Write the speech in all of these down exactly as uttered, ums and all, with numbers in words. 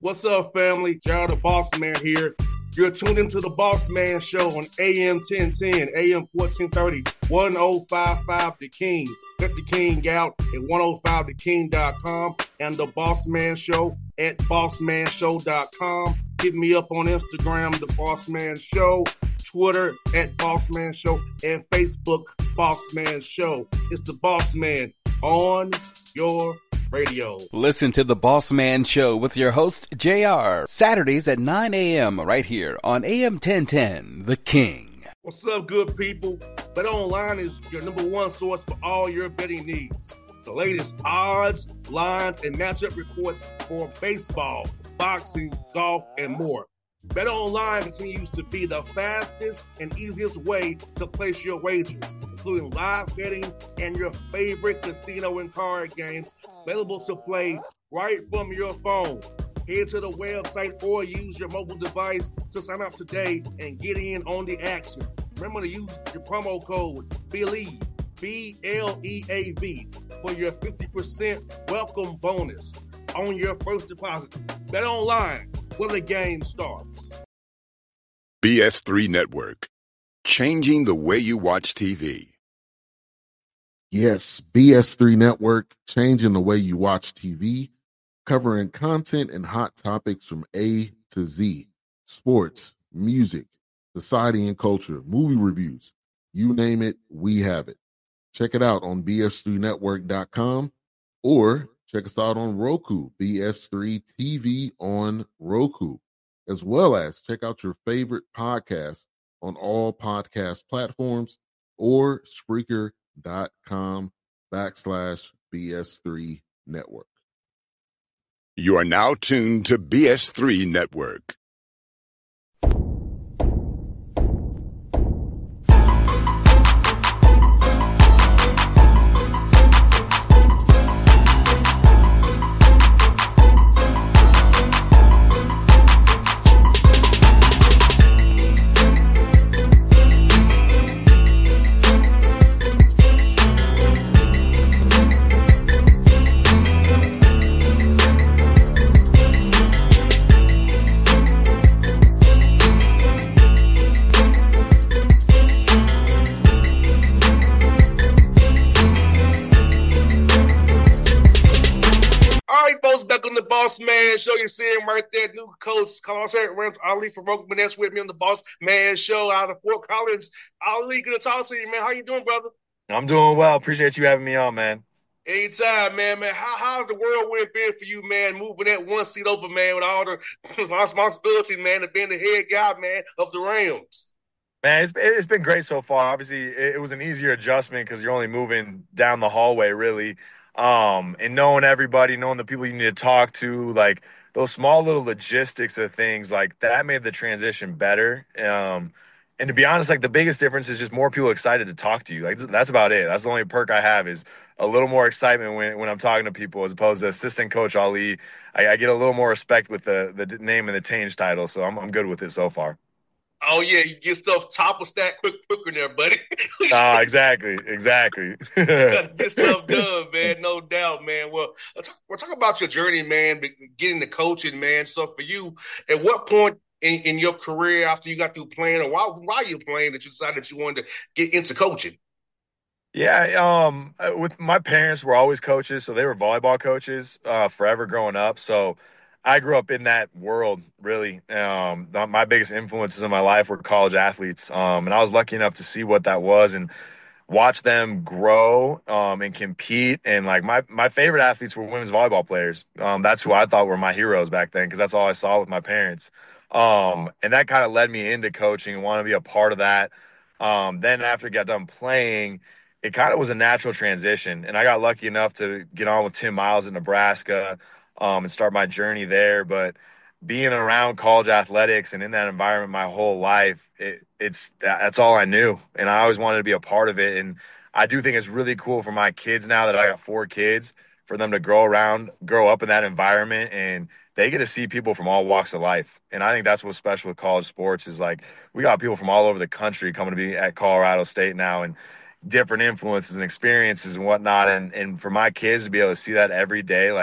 What's up, family? Gerald the Boss Man here. You're tuned into the Boss Man Show on A M ten ten, A M fourteen thirty, ten fifty-five The King. Let the King out at ten fifty the king dot com and the Boss Man Show at boss man show dot com. Hit me up on Instagram, The Boss Man Show, Twitter at Boss Man Show, and Facebook, Boss Man Show. It's the Boss Man on your radio. Listen to The Boss Man Show with your host, J R, Saturdays at nine a.m. right here on A M ten ten, The King. What's up, good people? BetOnline is your number one source for all your betting needs. The latest odds, lines, and matchup reports for baseball, boxing, golf, and more. BetOnline continues to be the fastest and easiest way to place your wagers, including live betting and your favorite casino and card games available to play right from your phone. Head to the website or use your mobile device to sign up today and get in on the action. Remember to use your promo code BELIEVE, B L E A V, for your fifty percent welcome bonus on your first deposit. BetOnline, where the game starts. B S three Network, changing the way you watch T V. Yes, B S three Network, changing the way you watch T V, covering content and hot topics from A to Z, sports, music, society and culture, movie reviews, you name it, we have it. Check it out on B S three network dot com or check us out on Roku, B S three T V on Roku, as well as check out your favorite podcasts on all podcast platforms or Spreaker.com backslash BS3 Network. You are now tuned to B S three Network. Boss Man Show, you see him right there, new coach, Carlos Ali from Rogan, that's with me on the Boss Man Show out of Fort Collins. Ali, good to talk to you, man. How you doing, brother? I'm doing well. Appreciate you having me on, man. Anytime, man, man. How how's the world been for you, man, moving that one seat over, man, with all the responsibility, man, of being the head guy, man, of the Rams? Man, it's, it's been great so far. Obviously, it, it was an easier adjustment because you're only moving down the hallway, really. Um, and knowing everybody, knowing the people you need to talk to, like those small little logistics of things, like that made the transition better. Um, and to be honest, like the biggest difference is just more people excited to talk to you. Like that's about it. That's the only perk I have is a little more excitement when, when I'm talking to people as opposed to assistant coach Ali. I, I get a little more respect with the, the name and the change title. So I'm, I'm good with it so far. Oh, yeah, you get stuff top of stack quick, quicker there, buddy. Ah, exactly, exactly. Get stuff done, man, no doubt, man. Well, let's talk, we're talking about your journey, man, getting the coaching, man. So for you, at what point in, in your career after you got through playing or while, while you're playing that you decided that you wanted to get into coaching? Yeah, um, with my parents were always coaches, so they were volleyball coaches uh, forever growing up, so I grew up in that world, really. Um, my biggest influences in my life were college athletes, um, and I was lucky enough to see what that was and watch them grow um, and compete. And, like, my, my favorite athletes were women's volleyball players. Um, that's who I thought were my heroes back then because that's all I saw with my parents. Um, and that kind of led me into coaching and wanted to be a part of that. Um, then after I got done playing, it kind of was a natural transition. And I got lucky enough to get on with Tim Miles in Nebraska, Um, and start my journey there. But being around college athletics and in that environment my whole life, it, it's that's all I knew. And I always wanted to be a part of it. And I do think it's really cool for my kids now that I got four kids, for them to grow around, grow up in that environment, and they get to see people from all walks of life. And I think that's what's special with college sports is, like, we got people from all over the country coming to be at Colorado State now, and different influences and experiences and whatnot. And, and for my kids to be able to see that every day, like,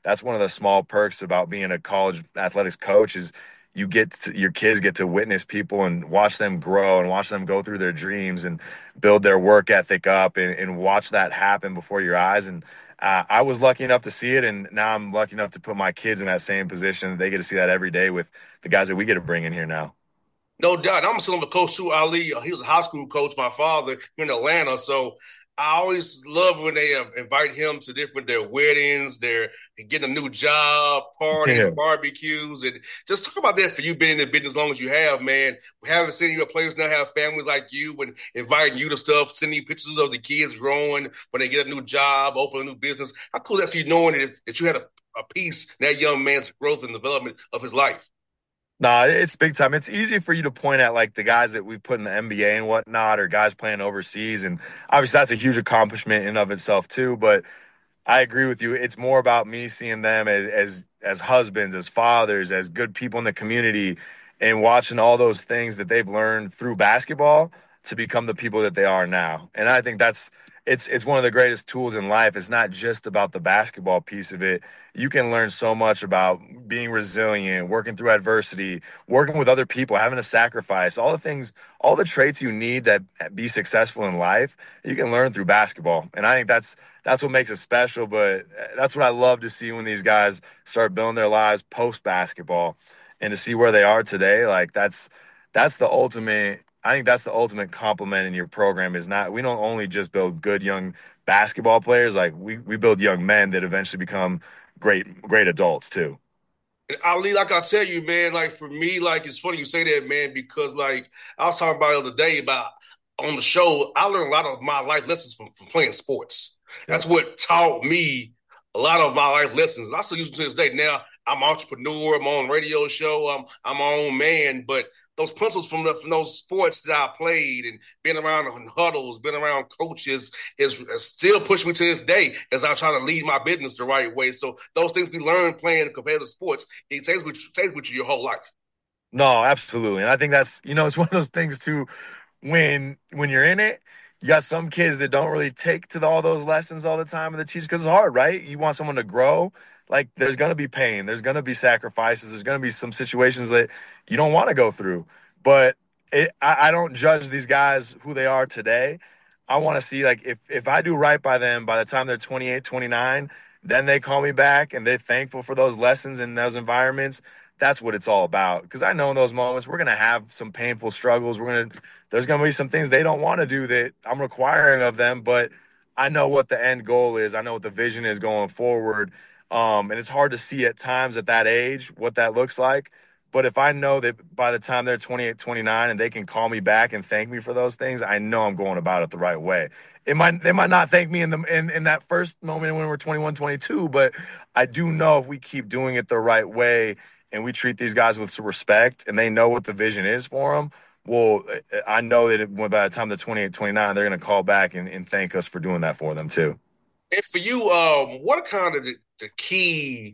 that's one of the small perks about being a college athletics coach is you get to, your kids get to witness people and watch them grow and watch them go through their dreams and build their work ethic up and, and watch that happen before your eyes. And uh, I was lucky enough to see it, and now I'm lucky enough to put my kids in that same position. They get to see that every day with the guys that we get to bring in here now. No doubt. I'm still the coach too, Ali. He was a high school coach, my father, here in Atlanta. So I always love when they uh, invite him to different their weddings, their getting a new job, parties, Yeah. barbecues, and just talk about that for you being in the business as long as you have, man. We haven't seen your players now have families like you and inviting you to stuff, sending you pictures of the kids growing when they get a new job, open a new business. How cool is that for you knowing that, that you had a, a piece in that young man's growth and development of his life? Nah, it's big time. It's easy for you to point at like the guys that we've put in the N B A and whatnot, or guys playing overseas, and obviously that's a huge accomplishment in and of itself too. But I agree with you. It's more about me seeing them as as as husbands, as fathers, as good people in the community, and watching all those things that they've learned through basketball to become the people that they are now. And I think that's it's it's one of the greatest tools in life. It's not just about the basketball piece of it. You can learn so much about being resilient, working through adversity, working with other people, having to sacrifice, all the things, all the traits you need to be successful in life, you can learn through basketball. And I think that's that's what makes it special. But that's what I love to see when these guys start building their lives post basketball, and to see where they are today. Like that's that's the ultimate. I think that's the ultimate compliment in your program is not, we don't only just build good young basketball players, like we, we build young men that eventually become great, great adults too. And Ali, like I tell you, man, like for me, like it's funny you say that, man, because like I was talking about the other day about on the show, I learned a lot of my life lessons from, from playing sports. That's what taught me a lot of my life lessons. I still use them to this day. Now I'm an entrepreneur, I'm on a radio show, I'm I'm my own man, but those principles from, the, from those sports that I played and being around huddles, being around coaches is, is still pushing me to this day as I try to lead my business the right way. So those things we learn playing competitive sports, it stays with, stays with you your whole life. No, absolutely. And I think that's, you know, it's one of those things too, when, when you're in it, you got some kids that don't really take to the, all those lessons all the time of the teachers because it's hard, right? You want someone to grow. Like there's going to be pain. There's going to be sacrifices. There's going to be some situations that you don't want to go through. But it, I, I don't judge these guys who they are today. I want to see, like, if, if I do right by them, by the time they're twenty-eight, twenty-nine, then they call me back and they're thankful for those lessons in those environments. That's what it's all about. Because I know in those moments we're going to have some painful struggles. We're going to, there's going to be some things they don't want to do that I'm requiring of them. But I know what the end goal is. I know what the vision is going forward. Um, and it's hard to see at times at that age what that looks like. But if I know that by the time they're twenty-eight, twenty-nine and they can call me back and thank me for those things, I know I'm going about it the right way. It might, they might not thank me in the in, in that first moment when we're twenty-one, twenty-two, but I do know if we keep doing it the right way and we treat these guys with some respect and they know what the vision is for them, well, I know that it, by the time they're twenty-eight, twenty-nine, they're going to call back and, and thank us for doing that for them too. And for you, um, what are kind of the, the key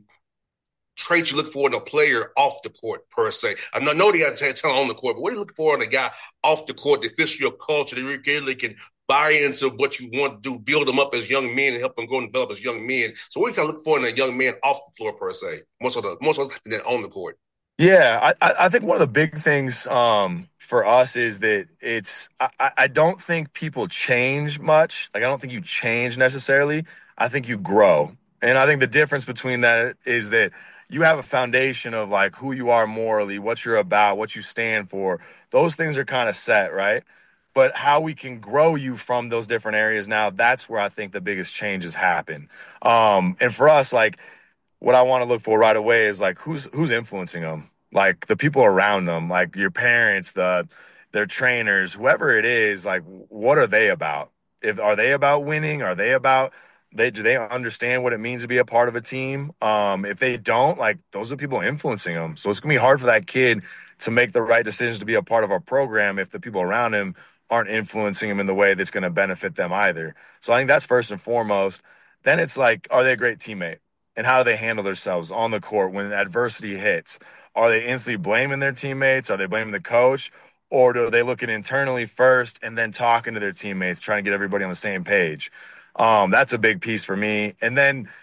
traits you look for in a player off the court per se? I know, know they got to tell on the court, but what are you looking for in a guy off the court that fits your culture, that really can buy into what you want to do, build them up as young men and help them grow and develop as young men? So what do you kind of look for in a young man off the floor per se, more so, the, more so than on the court? Yeah, I, I think one of the big things um, for us is that it's I, I don't think people change much. Like I don't think you change necessarily. I think you grow. And I think the difference between that is that you have a foundation of like who you are morally, what you're about, what you stand for. Those things are kind of set, right? But how we can grow you from those different areas now, that's where I think the biggest changes happen. Um, and for us, like, what I want to look for right away is like who's who's influencing them, like the people around them, like your parents, the their trainers, whoever it is. Like, what are they about? If are they about winning? Are they about they do they understand what it means to be a part of a team? Um, if they don't, like those are people influencing them. So it's gonna be hard for that kid to make the right decisions to be a part of our program if the people around him aren't influencing him in the way that's going to benefit them either. So I think that's first and foremost. Then it's like, are they a great teammate? And how do they handle themselves on the court when adversity hits? Are they instantly blaming their teammates? Are they blaming the coach? Or do they look at internally first and then talking to their teammates, trying to get everybody on the same page? Um, that's a big piece for me. And then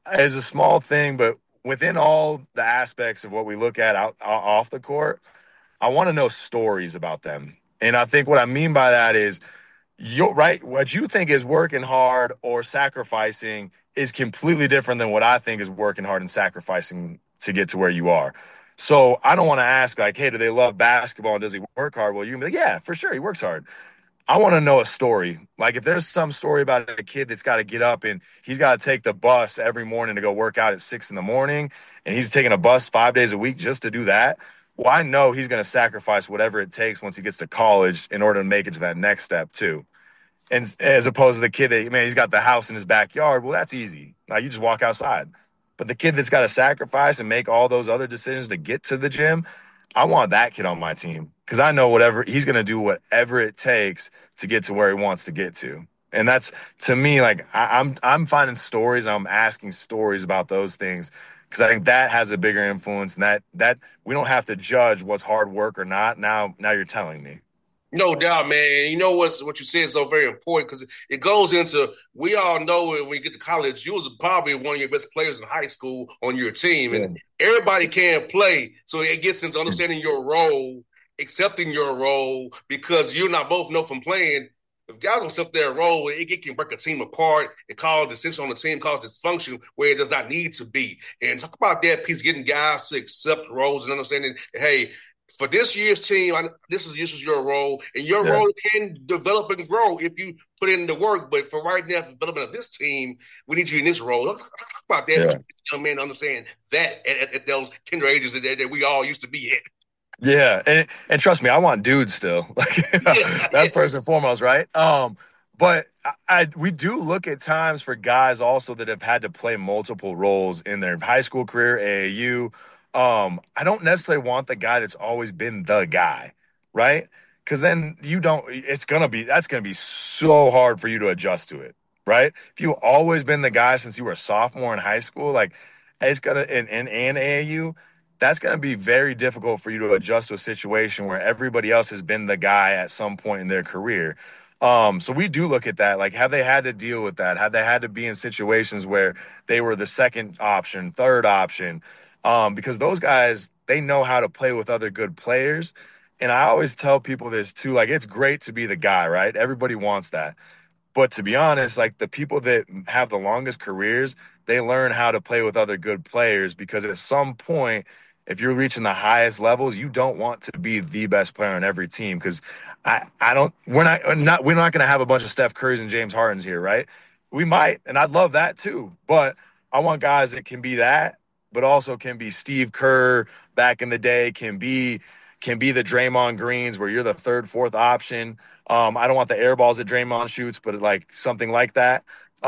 it's a small thing, but within all the aspects of what we look at out, off the court, I want to know stories about them. And I think what I mean by that is you're right. What you think is working hard or sacrificing is completely different than what I think is working hard and sacrificing to get to where you are. So I don't want to ask like, hey, do they love basketball and does he work hard? Well, you can be like, yeah, for sure. He works hard. I want to know a story. Like if there's some story about a kid that's got to get up and he's got to take the bus every morning to go work out at six in the morning and he's taking a bus five days a week just to do that. Well, I know he's going to sacrifice whatever it takes once he gets to college in order to make it to that next step too. And as opposed to the kid that, man, he's got the house in his backyard. Well, that's easy. Now you just walk outside. But the kid that's got to sacrifice and make all those other decisions to get to the gym, I want that kid on my team because I know whatever he's going to do, whatever it takes to get to where he wants to get to. And that's to me, like I, I'm, I'm finding stories. I'm asking stories about those things because I think that has a bigger influence. And that that we don't have to judge what's hard work or not. Now, now you're telling me. No doubt, man. And you know what's what you said is so very important because it goes into we all know when you get to college, you was probably one of your best players in high school on your team, and yeah. everybody can't play. So it gets into understanding your role, accepting your role, because you and I both know from playing. If guys don't accept their role, it, it can break a team apart. It causes dissension on the team, causes dysfunction where it does not need to be. And talk about that piece, getting guys to accept roles and understanding, hey, for this year's team, I, this is this is your role, and your yeah. role can develop and grow if you put in the work. But for right now, the development of this team, we need you in this role. Talk about that, yeah. young man, understand that at, at those tender ages that, that we all used to be at. Yeah, and and trust me, I want dudes still. yeah. That's first and foremost, right? Um, but I, I we do look at times for guys also that have had to play multiple roles in their high school career, A A U. Um, I don't necessarily want the guy that's always been the guy, right? Because then you don't, it's going to be, that's going to be so hard for you to adjust to it, right? If you've always been the guy since you were a sophomore in high school, like it's going to, in, in, in A A U, that's going to be very difficult for you to adjust to a situation where everybody else has been the guy at some point in their career. Um, so we do look at that. Like, have they had to deal with that? Have they had to be in situations where they were the second option, third option? Um, because those guys, they know how to play with other good players. And I always tell people this too, like, it's great to be the guy, right? Everybody wants that. But to be honest, like the people that have the longest careers, they learn how to play with other good players because at some point, if you're reaching the highest levels, you don't want to be the best player on every team. Because I, I don't, we're not, not we're not going to have a bunch of Steph Currys and James Hardens here, right? We might, and I'd love that too. But I want guys that can be that, but also can be Steve Kerr back in the day, can be can be the Draymond Greens where you're the third, fourth option. Um, I don't want the air balls that Draymond shoots, but like something like that.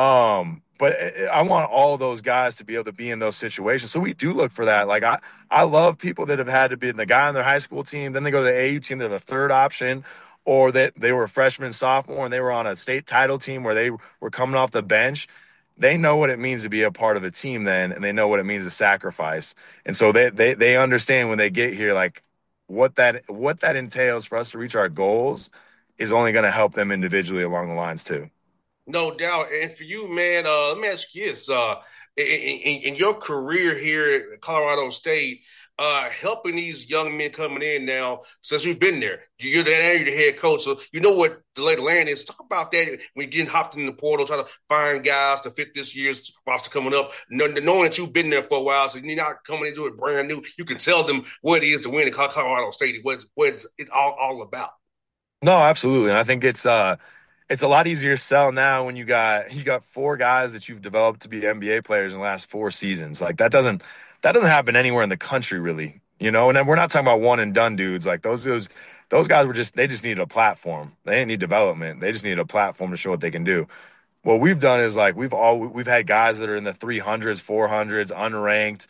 Um, but I want all those guys to be able to be in those situations. So we do look for that. Like I, I love people that have had to be the guy on their high school team, then they go to the A A U team, they're the third option, or that they, they were a freshman, sophomore, and they were on a state title team where they were coming off the bench. They know what it means to be a part of a team then, and they know what it means to sacrifice. And so they they they understand when they get here, like what that what that entails for us to reach our goals is only going to help them individually along the lines too. No doubt. And for you, man, uh, let me ask you this. Uh, in, in, in your career here at Colorado State, uh, helping these young men coming in now, since you've been there, you're the, you're the head coach, so you know what the lay of the land is. Talk about that when you're getting hopped in the portal, trying to find guys to fit this year's roster coming up, knowing that you've been there for a while, so you're not coming into it brand new. You can tell them what it is to win in Colorado State, what it's, it's all, all about. No, absolutely. And I think it's uh, it's a lot easier to sell now when you got you got four guys that you've developed to be N B A players in the last four seasons. Like that doesn't that doesn't happen anywhere in the country, really. You know, and then we're not talking about one and done dudes. Like those those those guys were just they just needed a platform. They didn't need development. They just needed a platform to show what they can do. What we've done is like we've all we've had guys that are in the three hundreds, four hundreds, unranked.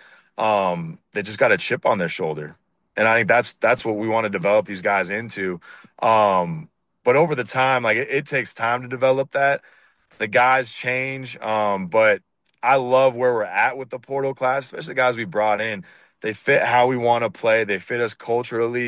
Um, they just got a chip on their shoulder. And I think that's that's what we want to develop these guys into. Um, but over the time, like it, it takes time to develop that. The guys change, um, but I love where we're at with the portal class, especially the guys we brought in. They fit how we want to play. They fit us culturally.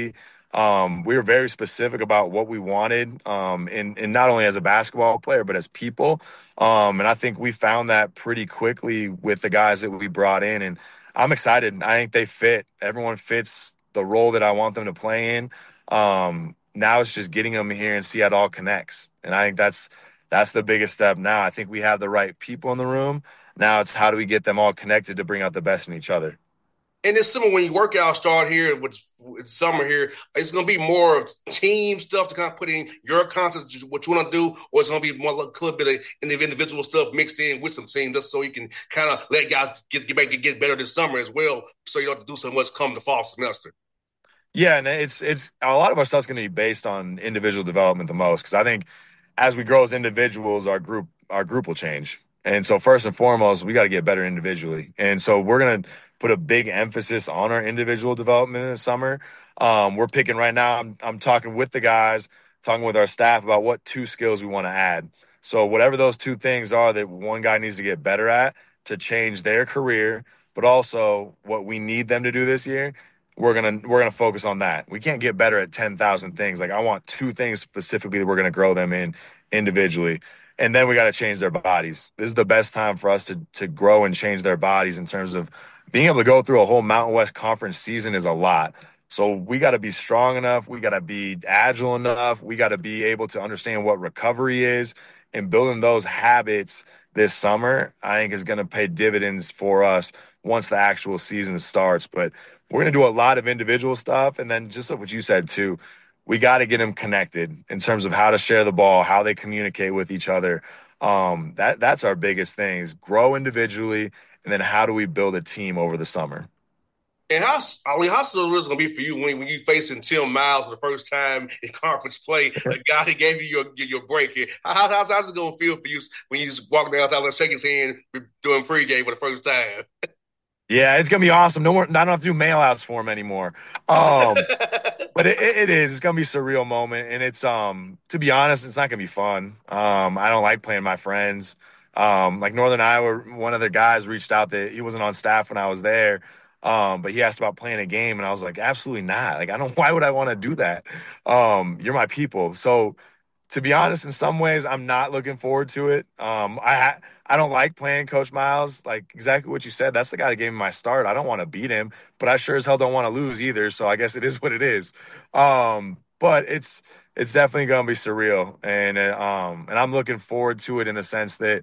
Um, we were very specific about what we wanted, um, and, and not only as a basketball player, but as people. Um, and I think we found that pretty quickly with the guys that we brought in. And I'm excited. I think they fit. Everyone fits the role that I want them to play in. Um, now it's just getting them here and see how it all connects. And I think that's that's the biggest step now. I think we have the right people in the room. Now it's how do we get them all connected to bring out the best in each other. And it's similar when you work out start here with, with summer here, it's going to be more of team stuff to kind of put in your concept, what you want to do, or it's going to be more like a little bit of individual stuff mixed in with some team just so you can kind of let guys get, get, back, get better this summer as well so you don't have to do so much come the fall semester. Yeah, and it's it's a lot of our stuff's going to be based on individual development the most because I think as we grow as individuals, our group our group will change. And so first and foremost, we got to get better individually. And so we're going to put a big emphasis on our individual development in the summer. Um, we're picking right now, I'm, I'm talking with the guys, talking with our staff about what two skills we want to add. So whatever those two things are that one guy needs to get better at to change their career, but also what we need them to do this year, we're going to we're going to focus on that. We can't get better at ten thousand things. Like I want two things specifically that we're going to grow them in individually. And then we got to change their bodies. This is the best time for us to to grow and change their bodies in terms of being able to go through a whole Mountain West Conference season is a lot. So we got to be strong enough. We got to be agile enough. We got to be able to understand what recovery is, and building those habits this summer, I think is going to pay dividends for us once the actual season starts. But we're going to do a lot of individual stuff. And then just like what you said too, we got to get them connected in terms of how to share the ball, how they communicate with each other. Um, that that's our biggest thing is grow individually. And then how do we build a team over the summer? And how, I mean, how surreal is it going to be for you when, when you facing Tim Miles for the first time in conference play, a guy that gave you your your break here? How, how's, how's it going to feel for you when you just walk downtown and shake his hand doing pregame for the first time? Yeah, it's going to be awesome. No more, I don't have to do mail outs for him anymore. Um, but it, it is. It's going to be a surreal moment. And it's, um, to be honest, it's not going to be fun. Um, I don't like playing my friends. Um, like Northern Iowa, one of their guys reached out that he wasn't on staff when I was there. Um, but he asked about playing a game and I was like, absolutely not. Like, I don't, why would I want to do that? Um, you're my people. So to be honest, in some ways, I'm not looking forward to it. Um, I, I don't like playing Coach Miles. Like exactly what you said. That's the guy that gave me my start. I don't want to beat him, but I sure as hell don't want to lose either. So I guess it is what it is. Um, but it's, it's definitely going to be surreal. And, um, and I'm looking forward to it in the sense that,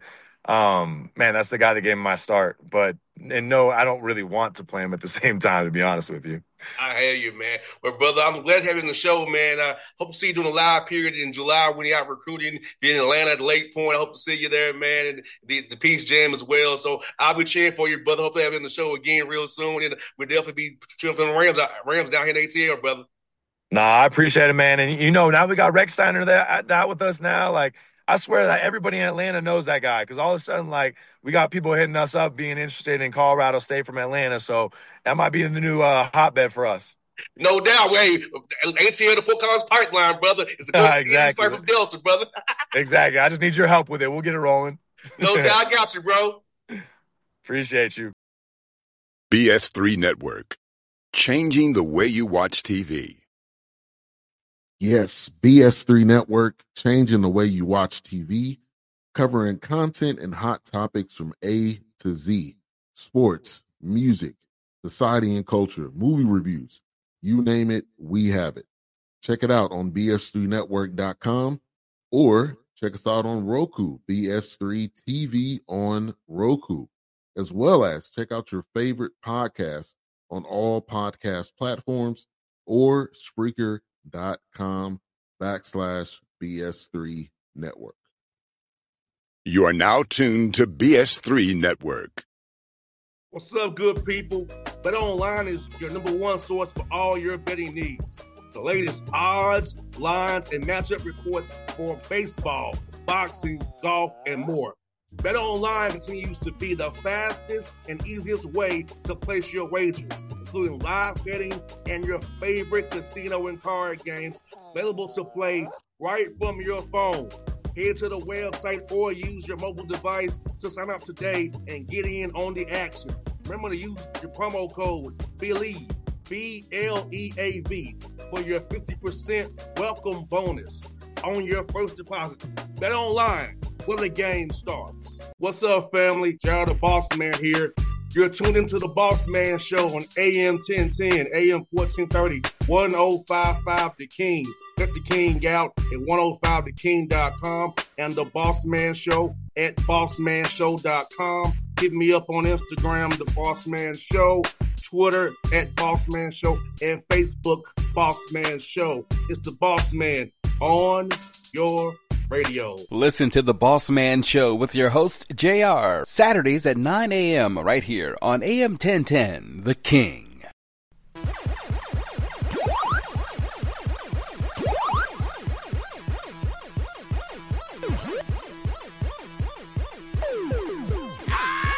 um, man, that's the guy that gave me my start. But, and no, I don't really want to play him at the same time, to be honest with you. I hear you, man. Well, brother, I'm glad to have you on the show, man. I hope to see you doing a live period in July when you're out recruiting. If you're in Atlanta at the Lake Point, I hope to see you there, man. And the, the Peace Jam as well. So I'll be cheering for you, brother. Hope to have you on the show again real soon. And we'll definitely be cheering for the Rams, Rams down here in A T L, brother. Nah, I appreciate it, man. And, you know, now we got Rex Steiner there out with us now. Like, I swear that everybody in Atlanta knows that guy because all of a sudden, like, we got people hitting us up being interested in Colorado State from Atlanta. So that might be the new uh, hotbed for us. No doubt. Hey, A T L to Fort Collins Pipeline, brother. It's a good exactly. from Delta, brother. Exactly. I just need your help with it. We'll get it rolling. No doubt. I got you, bro. Appreciate you. B S three Network. Changing the way you watch T V. Yes, B S three Network, changing the way you watch T V, covering content and hot topics from A to Z, sports, music, society and culture, movie reviews, you name it, we have it. Check it out on B S three network dot com or check us out on Roku, B S three T V on Roku, as well as check out your favorite podcast on all podcast platforms or Spreaker dot com backslash B S three network. You are now tuned to B S three Network. What's up, good people? BetOnline is your number one source for all your betting needs. The latest odds, lines, and matchup reports for baseball, boxing, golf, and more. BetOnline continues to be the fastest and easiest way to place your wagers, including live betting and your favorite casino and card games available to play right from your phone. Head to the website or use your mobile device to sign up today and get in on the action. Remember to use your promo code BELIEVE, B L E A V, for your fifty percent welcome bonus on your first deposit. Bet online when the game starts. What's up, family? Gerald the Boss Man here. You're tuned into the Boss Man Show on A M ten ten, A M fourteen thirty, ten fifty-five The King. Let the King out at ten fifty the king dot com and the Boss Man Show at boss man show dot com. Hit me up on Instagram, The Boss Man Show, Twitter at Boss Man Show, and Facebook, Boss Man Show. It's the Boss Man on your radio. Listen to The Boss Man Show with your host, J R, Saturdays at nine a.m. right here on A M ten ten, The King.